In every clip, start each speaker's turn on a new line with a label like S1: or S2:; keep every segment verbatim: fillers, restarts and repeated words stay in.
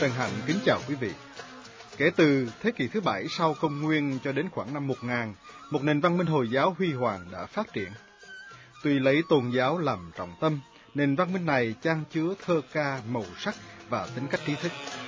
S1: Trần Hạnh kính chào quý vị. Kể từ thế kỷ thứ bảy sau công nguyên cho đến khoảng năm một nghìn, một nền văn minh Hồi giáo huy hoàng đã phát triển. Tuy lấy tôn giáo làm trọng tâm, nền văn minh này chan chứa thơ ca, màu sắc và tính cách trí thức.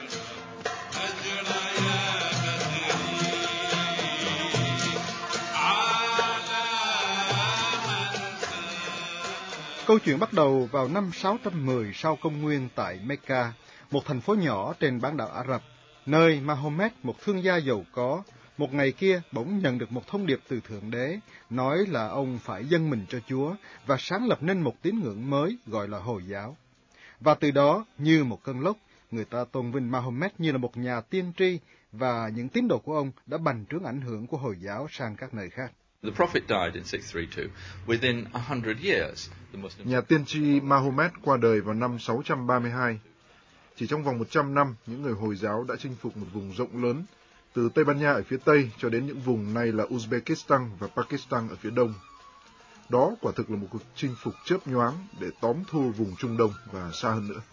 S1: Câu chuyện bắt đầu vào năm sáu trăm mười sau công nguyên tại Mecca, một thành phố nhỏ trên bán đảo Ả Rập, nơi Mahomet, một thương gia giàu có, một ngày kia bỗng nhận được một thông điệp từ Thượng Đế, nói là ông phải dâng mình cho Chúa và sáng lập nên một tín ngưỡng mới gọi là Hồi giáo. Và từ đó, như một cơn lốc, người ta tôn vinh Mahomet như là một nhà tiên tri, và những tín đồ của ông đã bành trướng ảnh hưởng của Hồi giáo sang các nơi khác.
S2: Nhà tiên tri Mahomet qua đời vào năm sáu trăm ba mươi hai. Chỉ trong vòng một trăm năm, những người Hồi giáo đã chinh phục một vùng rộng lớn, từ Tây Ban Nha ở phía Tây cho đến những vùng nay là Uzbekistan và Pakistan ở phía Đông. Đó quả thực là một cuộc chinh phục chớp nhoáng để tóm thu vùng Trung Đông và xa hơn nữa.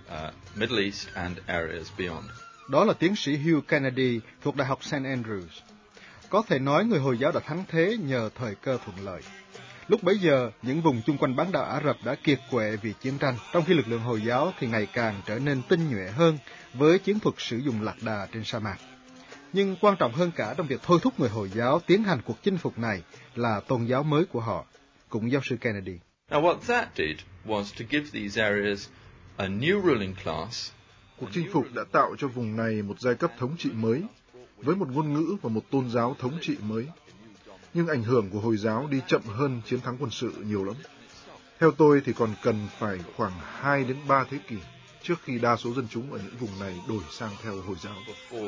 S1: Đó là tiến sĩ Hugh Kennedy thuộc Đại học Saint Andrews. Có thể nói người Hồi giáo đã thắng thế nhờ thời cơ thuận lợi. Lúc bấy giờ, những vùng chung quanh bán đảo Ả Rập đã kiệt quệ vì chiến tranh, trong khi lực lượng Hồi giáo thì ngày càng trở nên tinh nhuệ hơn với chiến thuật sử dụng lạc đà trên sa mạc. Nhưng quan trọng hơn cả trong việc thôi thúc người Hồi giáo tiến hành cuộc chinh phục này là tôn giáo mới của họ, cũng giáo sư Kennedy.
S3: Now what that did was to give these areas a new ruling class.
S2: Cuộc chinh phục đã tạo cho vùng này một giai cấp thống trị mới, với một ngôn ngữ và một tôn giáo thống trị mới. Nhưng ảnh hưởng của Hồi giáo đi chậm hơn chiến thắng quân sự nhiều lắm. Theo tôi thì còn cần phải khoảng hai đến ba thế kỷ trước khi đa số dân chúng ở những vùng này đổi sang theo Hồi giáo.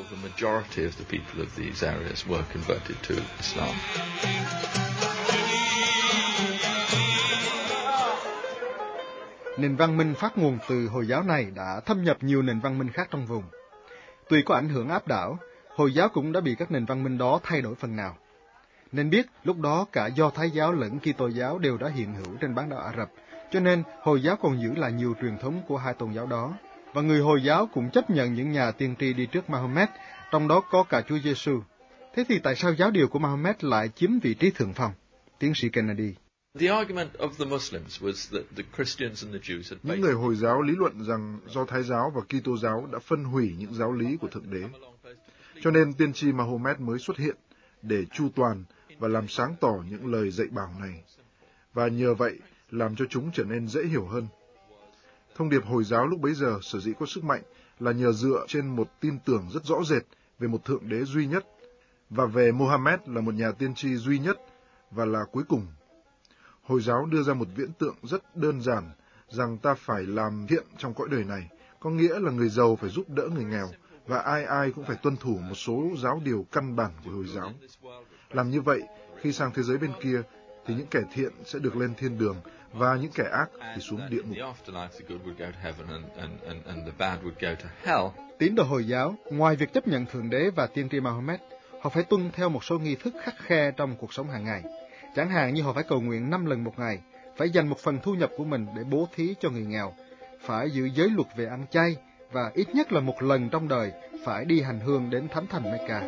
S1: Nền văn minh phát nguồn từ Hồi giáo này đã thâm nhập nhiều nền văn minh khác trong vùng. Tuy có ảnh hưởng áp đảo, Hồi giáo cũng đã bị các nền văn minh đó thay đổi phần nào. Nên biết, lúc đó cả Do Thái giáo lẫn Kitô giáo đều đã hiện hữu trên bán đảo Ả Rập, cho nên Hồi giáo còn giữ lại nhiều truyền thống của hai tôn giáo đó. Và người Hồi giáo cũng chấp nhận những nhà tiên tri đi trước Mahomet, trong đó có cả Chúa Giêsu. Thế thì tại sao giáo điều của Mahomet lại chiếm vị trí thượng phong? Tiến sĩ Kennedy.
S2: Những người Hồi giáo lý luận rằng Do Thái giáo và Kitô giáo đã phân hủy những giáo lý của Thượng Đế. Cho nên tiên tri Mahomet mới xuất hiện để chu toàn và làm sáng tỏ những lời dạy bảo này, và nhờ vậy làm cho chúng trở nên dễ hiểu hơn. Thông điệp Hồi giáo lúc bấy giờ sở dĩ có sức mạnh là nhờ dựa trên một tin tưởng rất rõ rệt về một Thượng Đế duy nhất, và về Mohammed là một nhà tiên tri duy nhất và là cuối cùng. Hồi giáo đưa ra một viễn tượng rất đơn giản rằng ta phải làm thiện trong cõi đời này, có nghĩa là người giàu phải giúp đỡ người nghèo, và ai ai cũng phải tuân thủ một số giáo điều căn bản của Hồi giáo. Làm như vậy, khi sang thế giới bên kia, thì những kẻ thiện sẽ được lên thiên đường, và những kẻ ác thì xuống địa ngục.
S1: Tín đồ Hồi giáo, ngoài việc chấp nhận Thượng Đế và tiên tri Mahomet, họ phải tuân theo một số nghi thức khắt khe trong cuộc sống hàng ngày. Chẳng hạn như họ phải cầu nguyện năm lần một ngày, phải dành một phần thu nhập của mình để bố thí cho người nghèo, phải giữ giới luật về ăn chay, và ít nhất là một lần trong đời phải đi hành hương đến thánh thành Mecca.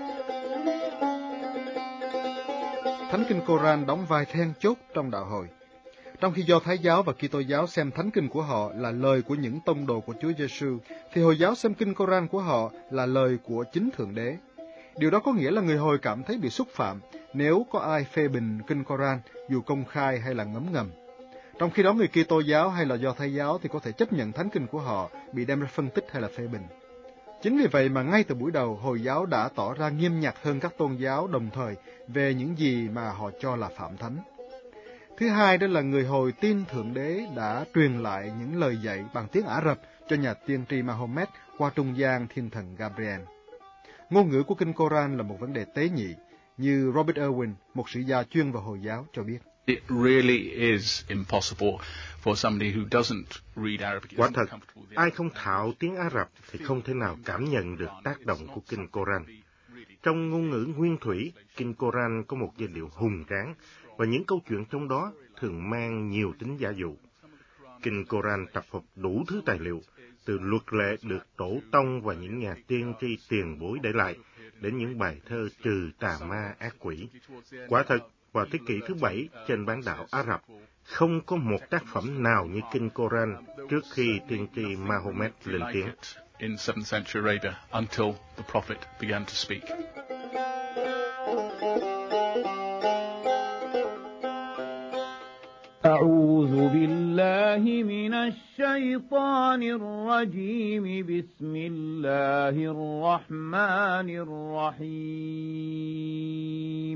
S1: Thánh kinh Koran đóng vai then chốt trong đạo Hồi. Trong khi Do Thái giáo và Kitô giáo xem thánh kinh của họ là lời của những tông đồ của Chúa Giêsu, thì Hồi giáo xem kinh Koran của họ là lời của chính Thượng Đế. Điều đó có nghĩa là người Hồi cảm thấy bị xúc phạm nếu có ai phê bình kinh Koran dù công khai hay là ngấm ngầm. Trong khi đó người Kitô giáo hay là Do Thái giáo thì có thể chấp nhận thánh kinh của họ bị đem ra phân tích hay là phê bình. Chính vì vậy mà ngay từ buổi đầu, Hồi giáo đã tỏ ra nghiêm nhặt hơn các tôn giáo đồng thời về những gì mà họ cho là phạm thánh. Thứ hai đó là người Hồi tin Thượng Đế đã truyền lại những lời dạy bằng tiếng Ả Rập cho nhà tiên tri Mahomet qua trung gian thiên thần Gabriel. Ngôn ngữ của kinh Koran là một vấn đề tế nhị, như Robert Irwin, một sử gia chuyên vào Hồi giáo, cho biết.
S4: It really is impossible for somebody who doesn't read Arabic.
S5: Quả thật, ai không thạo tiếng Ả Rập thì không thể nào cảm nhận được tác động của kinh Koran. Trong ngôn ngữ nguyên thủy, kinh Koran có một giai điệu hùng tráng, và những câu chuyện trong đó thường mang nhiều tính giả dụ. Kinh Koran tập hợp đủ thứ tài liệu, từ luật lệ được tổ tông và những nhà tiên tri tiền bối để lại, đến những bài thơ trừ tà ma ác quỷ. Quả thật, vào thế kỷ thứ bảy trên bán đảo Ả Rập, không có một tác phẩm nào như Kinh Koran trước khi tiên tri Mahomet lên tiếng.
S4: In seventh century Arabia until the prophet began to speak.
S6: أعوذ بالله من الشيطان الرجيم بسم الله الرحمن الرحيم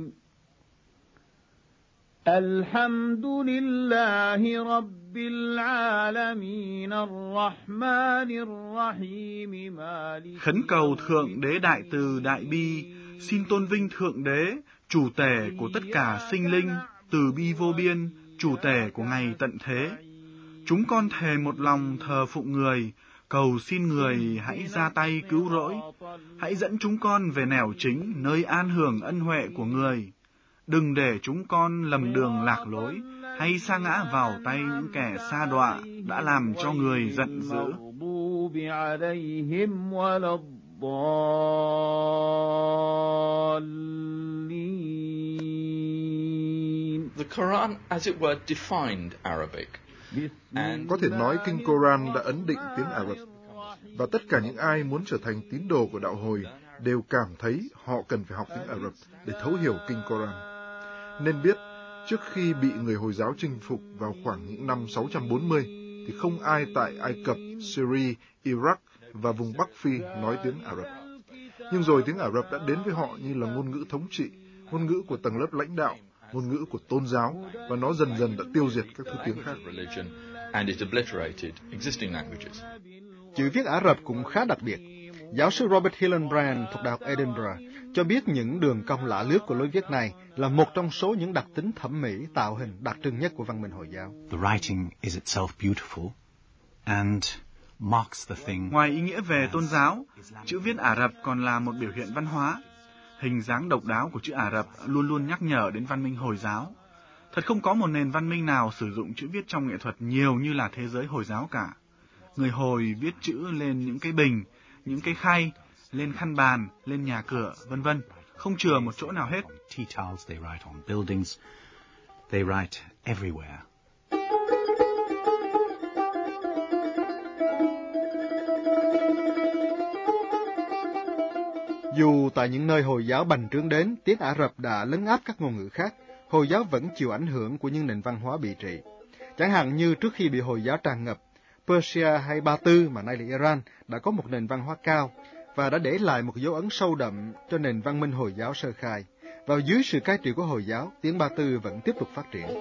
S6: الحمد لله رب العالمين الرحمن الرحيم مالك.
S7: Khấn cầu Thượng Đế Đại Từ Đại Bi, xin tôn vinh Thượng Đế, chủ tể của tất cả sinh linh, từ bi vô biên, chủ tể của ngày tận thế. Chúng con thề một lòng thờ phụng người, cầu xin người hãy ra tay cứu rỗi, hãy dẫn chúng con về nẻo chính, nơi an hưởng ân huệ của người. Đừng để chúng con lầm đường lạc lối, hay sa ngã vào tay những kẻ sa đọa đã làm cho người giận dữ.
S3: The Quran, as it were, defined Arabic.
S2: Có thể nói Kinh Koran đã ấn định tiếng Ả Rập, và tất cả những ai muốn trở thành tín đồ của đạo Hồi đều cảm thấy họ cần phải học tiếng Ả Rập để thấu hiểu Kinh Koran. Nên biết, trước khi bị người Hồi giáo chinh phục vào khoảng những năm sáu trăm bốn mươi, thì không ai tại Ai Cập, Syria, Iraq và vùng Bắc Phi nói tiếng Ả Rập. Nhưng rồi tiếng Ả Rập đã đến với họ như là ngôn ngữ thống trị, ngôn ngữ của tầng lớp lãnh đạo, ngôn ngữ của tôn giáo, và nó dần dần đã tiêu diệt các thứ tiếng khác.
S1: Chữ viết Ả Rập cũng khá đặc biệt. Giáo sư Robert Hillenbrand thuộc Đại học Edinburgh cho biết những đường cong lạ lướt của lối viết này là một trong số những đặc tính thẩm mỹ tạo hình đặc trưng nhất của văn minh Hồi giáo.
S8: The writing is itself beautiful and marks the thing.
S7: Ngoài ý nghĩa về tôn giáo, chữ viết Ả Rập còn là một biểu hiện văn hóa. Hình dáng độc đáo của chữ Ả Rập luôn luôn nhắc nhở đến văn minh Hồi giáo. Thật không có một nền văn minh nào sử dụng chữ viết trong nghệ thuật nhiều như là thế giới Hồi giáo cả. Người Hồi viết chữ lên những cái bình, những cái khay, lên khăn bàn, lên nhà cửa, vân vân, không chừa một chỗ nào hết.
S8: Tea towels they write on buildings, they write everywhere.
S1: Dù tại những nơi Hồi giáo bành trướng đến, tiếng Ả Rập đã lấn áp các ngôn ngữ khác, Hồi giáo vẫn chịu ảnh hưởng của những nền văn hóa bị trị. Chẳng hạn như trước khi bị Hồi giáo tràn ngập, Persia hay Ba Tư mà nay là Iran đã có một nền văn hóa cao và đã để lại một dấu ấn sâu đậm cho nền văn minh Hồi giáo sơ khai. Vào dưới sự cai trị của Hồi giáo, tiếng Ba Tư vẫn tiếp tục phát triển.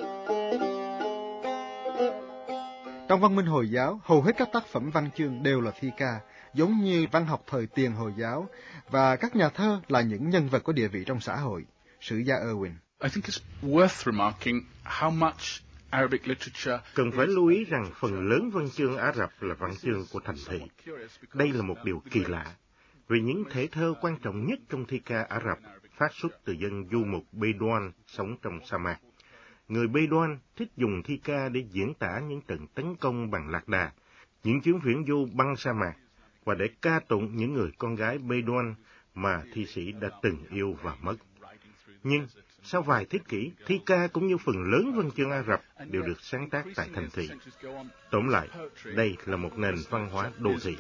S1: Trong văn minh Hồi giáo, hầu hết các tác phẩm văn chương đều là thi ca, giống như văn học thời tiền Hồi giáo, và các nhà thơ là những nhân vật có địa vị trong xã hội. Sử gia Irwin.
S4: I think it's worth remarking how much Arabic literature.
S5: Cần phải lưu ý rằng phần lớn văn chương Ả Rập là văn chương của thành thị. Đây là một điều kỳ lạ, vì những thể thơ quan trọng nhất trong thi ca Ả Rập phát xuất từ dân du mục Bedouin sống trong sa mạc. Người Bedouin thích dùng thi ca để diễn tả những trận tấn công bằng lạc đà, những chuyến viễn du băng sa mạc, và để ca tụng những người con gái Bedouin mà thi sĩ đã từng yêu và mất. Nhưng sau vài thế kỷ, thi ca cũng như phần lớn văn chương Ả Rập đều được sáng tác tại thành thị. Tóm lại, đây là một nền văn hóa đô thị.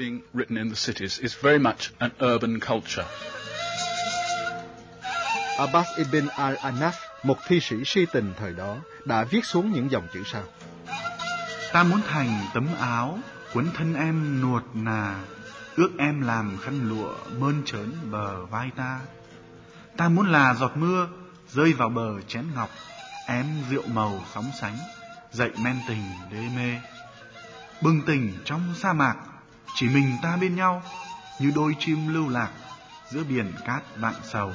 S1: Abbas ibn al-Anaf, một thi sĩ si tình thời đó, đã viết xuống những dòng chữ sau:
S7: Ta muốn thành tấm áo, quấn thân em nuột nà, ước em làm khăn lụa mơn trớn bờ vai ta. Ta muốn là giọt mưa rơi vào bờ chén ngọc, ém rượu màu sóng sánh, dậy men tình đê mê. Bừng tỉnh trong sa mạc, chỉ mình ta bên nhau, như đôi chim lưu lạc giữa biển cát vạn sầu.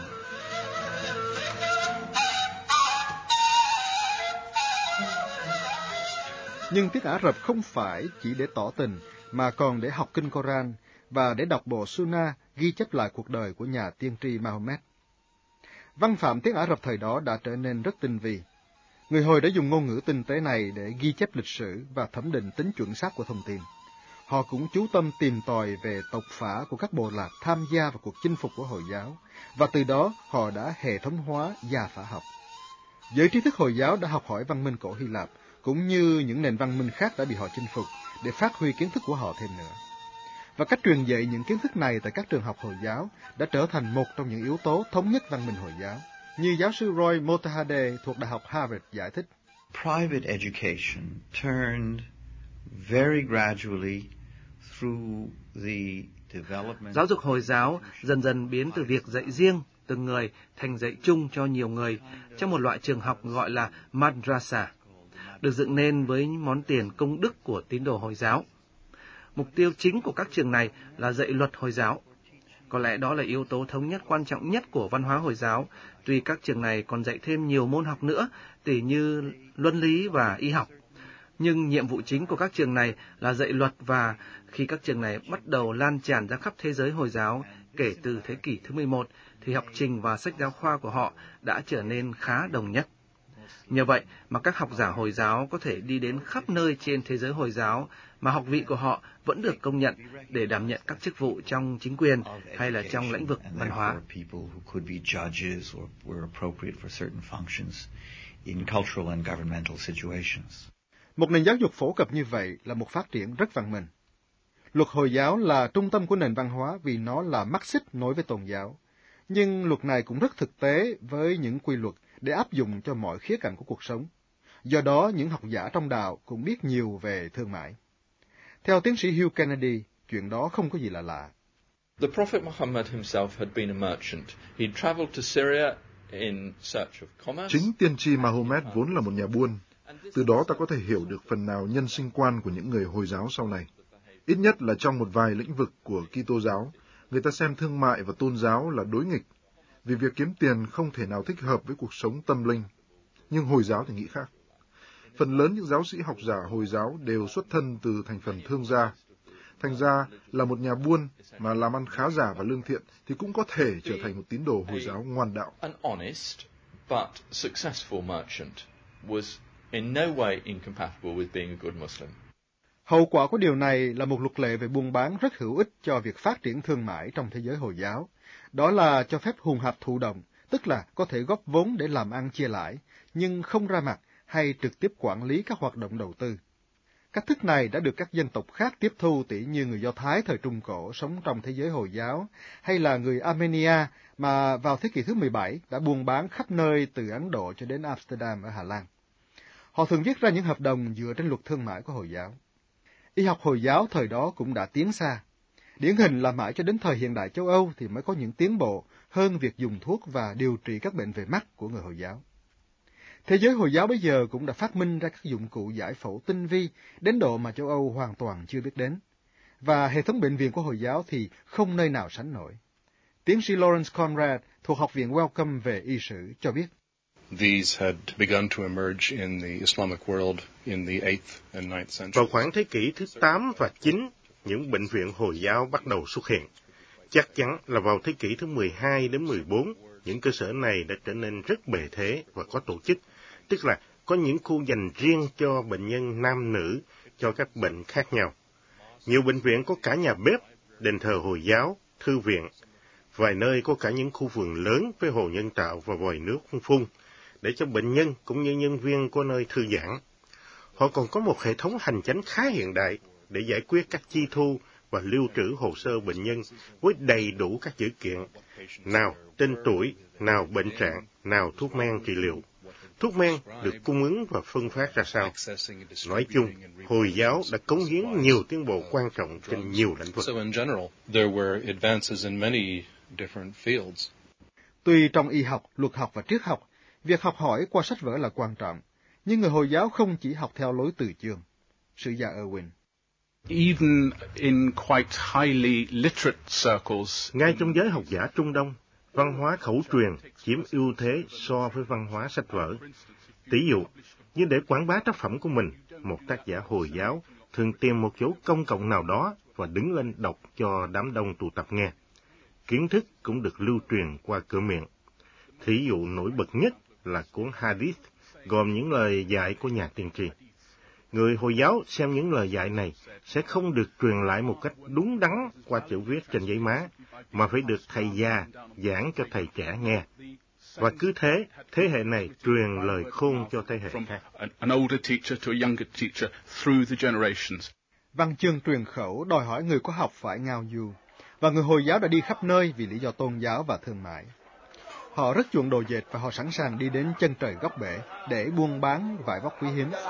S1: Nhưng tiếng Ả Rập không phải chỉ để tỏ tình, mà còn để học kinh Koran và để đọc bộ Sunnah ghi chép lại cuộc đời của nhà tiên tri Mahomet. Văn phạm tiếng Ả Rập thời đó đã trở nên rất tinh vi. Người Hồi đã dùng ngôn ngữ tinh tế này để ghi chép lịch sử và thẩm định tính chuẩn xác của thông tin. Họ cũng chú tâm tìm tòi về tộc phả của các bộ lạc tham gia vào cuộc chinh phục của Hồi giáo, và từ đó họ đã hệ thống hóa gia phả học. Giới trí thức Hồi giáo đã học hỏi văn minh cổ Hy Lạp, cũng như những nền văn minh khác đã bị họ chinh phục, để phát huy kiến thức của họ thêm nữa. Và cách truyền dạy những kiến thức này tại các trường học Hồi giáo đã trở thành một trong những yếu tố thống nhất văn minh Hồi giáo, như giáo sư Roy Motahade thuộc Đại học Harvard giải thích.
S9: Private education turned very gradually through the development.
S10: Giáo dục Hồi giáo dần dần biến từ việc dạy riêng từng người thành dạy chung cho nhiều người trong một loại trường học gọi là madrasa, được dựng nên với món tiền công đức của tín đồ Hồi giáo. Mục tiêu chính của các trường này là dạy luật Hồi giáo. Có lẽ đó là yếu tố thống nhất quan trọng nhất của văn hóa Hồi giáo, tuy các trường này còn dạy thêm nhiều môn học nữa, tỉ như luân lý và y học. Nhưng nhiệm vụ chính của các trường này là dạy luật, và khi các trường này bắt đầu lan tràn ra khắp thế giới Hồi giáo kể từ thế kỷ thứ mười một, thì học trình và sách giáo khoa của họ đã trở nên khá đồng nhất. Nhờ vậy mà các học giả Hồi giáo có thể đi đến khắp nơi trên thế giới Hồi giáo, mà học vị của họ vẫn được công nhận để đảm nhận các chức vụ trong chính quyền hay là trong lĩnh vực văn hóa.
S1: Một nền giáo dục phổ cập như vậy là một phát triển rất văn minh. Luật Hồi giáo là trung tâm của nền văn hóa vì nó là mắt xích nối với tôn giáo. Nhưng luật này cũng rất thực tế với những quy luật để áp dụng cho mọi khía cạnh của cuộc sống. Do đó, những học giả trong đạo cũng biết nhiều về thương mại. Theo tiến sĩ Hugh Kennedy, chuyện đó không có gì là lạ.
S3: The Prophet Muhammad himself had been a merchant. He traveled to Syria in search of commerce.
S2: Chính tiên tri Mahomet vốn là một nhà buôn. Từ đó ta có thể hiểu được phần nào nhân sinh quan của những người Hồi giáo sau này. Ít nhất là trong một vài lĩnh vực của Kitô giáo, người ta xem thương mại và tôn giáo là đối nghịch, vì việc kiếm tiền không thể nào thích hợp với cuộc sống tâm linh. Nhưng Hồi giáo thì nghĩ khác. Phần lớn những giáo sĩ học giả Hồi giáo đều xuất thân từ thành phần thương gia. Thành ra là một nhà buôn mà làm ăn khá giả và lương thiện thì cũng có thể trở thành một tín đồ Hồi giáo ngoan đạo.
S3: An honest but successful merchant was in no way incompatible with being a good Muslim.
S1: Hậu quả của điều này là một luật lệ về buôn bán rất hữu ích cho việc phát triển thương mại trong thế giới Hồi giáo. Đó là cho phép hùn hạp thụ động, tức là có thể góp vốn để làm ăn chia lãi, nhưng không ra mặt hay trực tiếp quản lý các hoạt động đầu tư. Cách thức này đã được các dân tộc khác tiếp thu, tỉ như người Do Thái thời Trung Cổ sống trong thế giới Hồi giáo, hay là người Armenia mà vào thế kỷ thứ mười bảy đã buôn bán khắp nơi từ Ấn Độ cho đến Amsterdam ở Hà Lan. Họ thường viết ra những hợp đồng dựa trên luật thương mại của Hồi giáo. Y học Hồi giáo thời đó cũng đã tiến xa. Điển hình là mãi cho đến thời hiện đại châu Âu thì mới có những tiến bộ hơn việc dùng thuốc và điều trị các bệnh về mắt của người Hồi giáo. Thế giới Hồi giáo bây giờ cũng đã phát minh ra các dụng cụ giải phẫu tinh vi đến độ mà châu Âu hoàn toàn chưa biết đến. Và hệ thống bệnh viện của Hồi giáo thì không nơi nào sánh nổi. Tiến sĩ Lawrence Conrad thuộc Học viện Wellcome về y sử cho biết.
S11: These had begun to emerge in the Islamic world in the eighth and ninth centuries.
S5: Vào khoảng thế kỷ thứ tám và chín, những bệnh viện Hồi giáo bắt đầu xuất hiện. Chắc chắn là vào thế kỷ thứ mười hai đến mười bốn, những cơ sở này đã trở nên rất bề thế và có tổ chức, tức là có những khu dành riêng cho bệnh nhân nam nữ cho các bệnh khác nhau. Nhiều bệnh viện có cả nhà bếp, đền thờ Hồi giáo, thư viện. Vài nơi có cả những khu vườn lớn với hồ nhân tạo và vòi nước phun phun, để cho bệnh nhân cũng như nhân viên có nơi thư giãn. Họ còn có một hệ thống hành chánh khá hiện đại để giải quyết các chi thu và lưu trữ hồ sơ bệnh nhân với đầy đủ các dữ kiện, nào tên tuổi, nào bệnh trạng, nào thuốc men trị liệu. Thuốc men được cung ứng và phân phát ra sao. Nói chung, Hồi giáo đã cống hiến nhiều tiến bộ quan trọng trên nhiều lĩnh vực.
S1: Tuy trong y học, luật học và triết học, việc học hỏi qua sách vở là quan trọng, nhưng người Hồi giáo không chỉ học theo lối từ chương. Sử gia Irwin.
S4: Even in quite highly literate circles,
S5: ngay trong giới học giả Trung Đông, văn hóa khẩu truyền chiếm ưu thế so với văn hóa sách vở. Tỷ dụ, như để quảng bá tác phẩm của mình, một tác giả Hồi giáo thường tìm một chỗ công cộng nào đó và đứng lên đọc cho đám đông tụ tập nghe. Kiến thức cũng được lưu truyền qua cửa miệng. Thí dụ nổi bật nhất là cuốn Hadith, gồm những lời dạy của nhà tiên tri. Người Hồi giáo xem những lời dạy này sẽ không được truyền lại một cách đúng đắn qua chữ viết trên giấy má, mà phải được thầy già giảng cho thầy trẻ nghe. Và cứ thế, thế hệ này truyền lời khôn cho thế hệ khác.
S4: An older teacher to a younger teacher through the generations.
S1: Văn chương truyền khẩu đòi hỏi người có học phải ngao du, và người Hồi giáo đã đi khắp nơi vì lý do tôn giáo và thương mại. Họ rất chuộng đồ dệt và họ sẵn sàng đi đến chân trời góc bể để buôn bán vải vóc quý hiếm.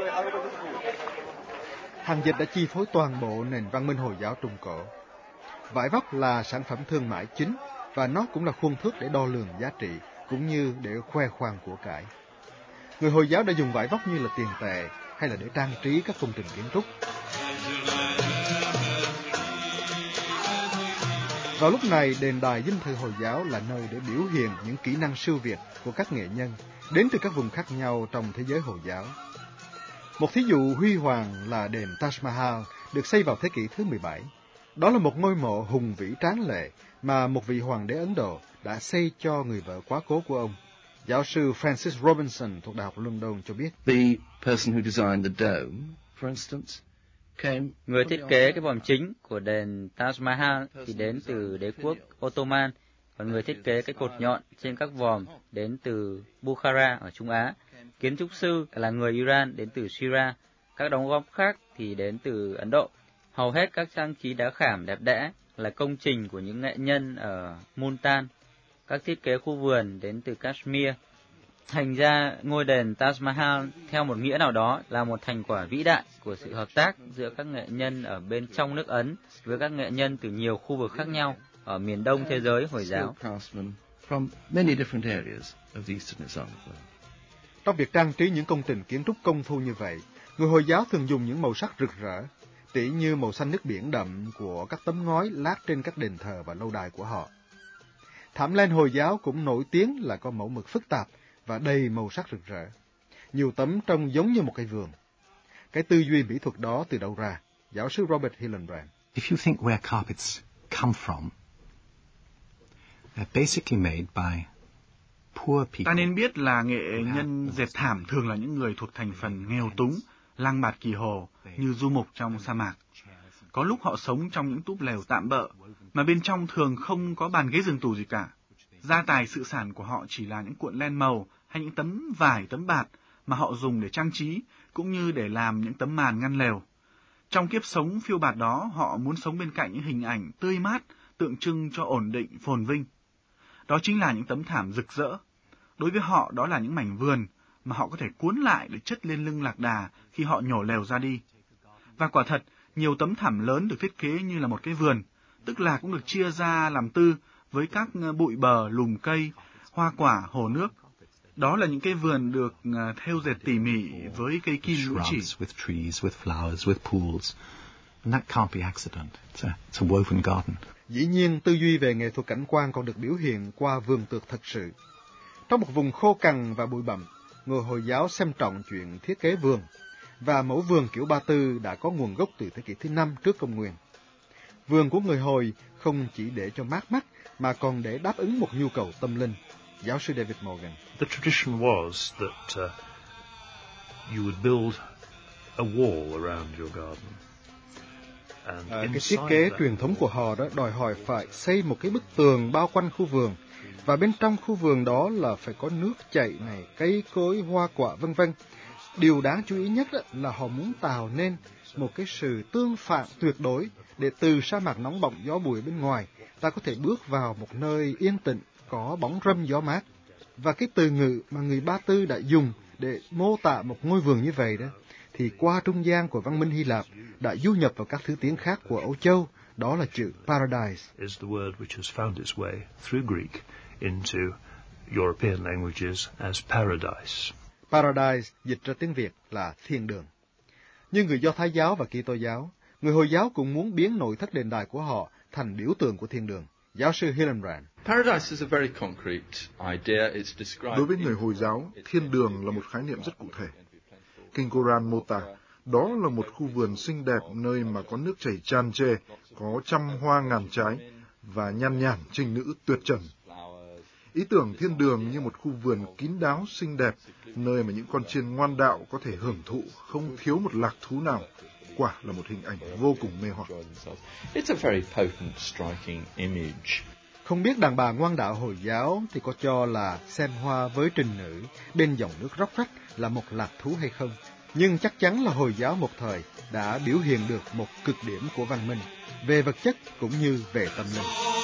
S1: Hàng dệt đã chi phối toàn bộ nền văn minh Hồi giáo Trung Cổ. Vải vóc là sản phẩm thương mại chính và nó cũng là khuôn thước để đo lường giá trị cũng như để khoe khoang của cải. Người Hồi giáo đã dùng vải vóc như là tiền tệ hay là để trang trí các công trình kiến trúc. Vào lúc này, đền đài dinh thự Hồi giáo là nơi để biểu hiện những kỹ năng siêu việt của các nghệ nhân đến từ các vùng khác nhau trong thế giới Hồi giáo. Một thí dụ huy hoàng là đền Taj Mahal được xây vào thế kỷ thứ mười bảy. Đó là một ngôi mộ hùng vĩ tráng lệ mà một vị hoàng đế Ấn Độ đã xây cho người vợ quá cố của ông. Giáo sư Francis Robinson thuộc Đại học London cho biết.
S12: The person who designed the dome, for instance,
S13: người thiết kế cái vòm chính của đền Taj Mahal thì đến từ đế quốc Ottoman, còn người thiết kế cái cột nhọn trên các vòm đến từ Bukhara ở Trung Á. Kiến trúc sư là người Iran đến từ Syria, các đóng góp khác thì đến từ Ấn Độ. Hầu hết các trang trí đá khảm đẹp đẽ là công trình của những nghệ nhân ở Multan. Các thiết kế khu vườn đến từ Kashmir. Thành ra ngôi đền Taj Mahal theo một nghĩa nào đó là một thành quả vĩ đại của sự hợp tác giữa các nghệ nhân ở bên trong nước Ấn với các nghệ nhân từ nhiều khu vực khác nhau ở miền đông thế giới Hồi giáo.
S1: Trong việc trang trí những công trình kiến trúc công phu như vậy, người Hồi giáo thường dùng những màu sắc rực rỡ, tỉ như màu xanh nước biển đậm của các tấm ngói lát trên các đền thờ và lâu đài của họ. Thảm len Hồi giáo cũng nổi tiếng là có mẫu mực phức tạp và đầy màu sắc rực rỡ. Nhiều tấm trông giống như một cây vườn. Cái tư duy mỹ thuật đó từ đâu ra? Giáo sư Robert Hillenbrand.
S8: If you think where carpets come from, they're basically made by poor people.
S7: Ta nên biết là nghệ nhân dệt thảm thường là những người thuộc thành phần nghèo túng, lang bạt kỳ hồ như du mục trong sa mạc. Có lúc họ sống trong những túp lều tạm bợ, mà bên trong thường không có bàn ghế giường tủ gì cả. Gia tài sự sản của họ chỉ là những cuộn len màu hay những tấm vải, tấm bạt mà họ dùng để trang trí, cũng như để làm những tấm màn ngăn lều. Trong kiếp sống phiêu bạt đó, họ muốn sống bên cạnh những hình ảnh tươi mát, tượng trưng cho ổn định, phồn vinh. Đó chính là những tấm thảm rực rỡ. Đối với họ, đó là những mảnh vườn mà họ có thể cuốn lại để chất lên lưng lạc đà khi họ nhổ lều ra đi. Và quả thật, nhiều tấm thảm lớn được thiết kế như là một cái vườn, tức là cũng được chia ra làm tư với các bụi bờ, lùm cây, hoa quả, hồ nước. Đó là những cái vườn được thêu dệt tỉ mỉ với cây kim lũ chỉ.
S1: Dĩ nhiên, tư duy về nghệ thuật cảnh quan còn được biểu hiện qua vườn tược thật sự. Trong một vùng khô cằn và bụi bặm, người Hồi giáo xem trọng chuyện thiết kế vườn, và mẫu vườn kiểu Ba Tư đã có nguồn gốc từ thế kỷ thứ năm trước công nguyên. Vườn của người Hồi không chỉ để cho mát mắt, mà còn để đáp ứng một nhu cầu tâm linh. Giáo sư David Morgan.
S14: The tradition was that uh, you would build a wall around your garden.
S1: À, cái thiết kế truyền thống của họ đó đòi hỏi phải xây một cái bức tường bao quanh khu vườn, và bên trong khu vườn đó là phải có nước chảy này, cây cối, hoa quả, vân vân. Điều đáng chú ý nhất là họ muốn tạo nên một cái sự tương phản tuyệt đối để từ sa mạc nóng bỏng gió bụi bên ngoài, ta có thể bước vào một nơi yên tĩnh, có bóng râm gió mát. Và cái từ ngữ mà người Ba Tư đã dùng để mô tả một ngôi vườn như vậy đó, thì qua trung gian của văn minh Hy Lạp đã du nhập vào các thứ tiếng khác của Âu Châu, đó là chữ paradise.
S14: Is the word which has found its way through Greek into European languages as paradise.
S1: Paradise dịch ra tiếng Việt là thiên đường. Như người Do Thái giáo và Kitô giáo, người Hồi giáo cũng muốn biến nội thất đền đài của họ thành biểu tượng của thiên đường. Giáo sư Hillenbrand.
S2: Đối với người Hồi giáo, thiên đường là một khái niệm rất cụ thể. Kinh Koran mô tả, đó là một khu vườn xinh đẹp nơi mà có nước chảy tràn trề, có trăm hoa ngàn trái và nhan nhản trinh nữ tuyệt trần. Ý tưởng thiên đường như một khu vườn kín đáo xinh đẹp, nơi mà những con chiên ngoan đạo có thể hưởng thụ không thiếu một lạc thú nào, quả là một hình ảnh vô cùng mê hoặc.
S3: It's a very potent, striking image.
S1: Không biết đàn bà ngoan đạo Hồi giáo thì có cho là xem hoa với trình nữ bên dòng nước róc rách là một lạc thú hay không, nhưng chắc chắn là Hồi giáo một thời đã biểu hiện được một cực điểm của văn minh, về vật chất cũng như về tâm linh.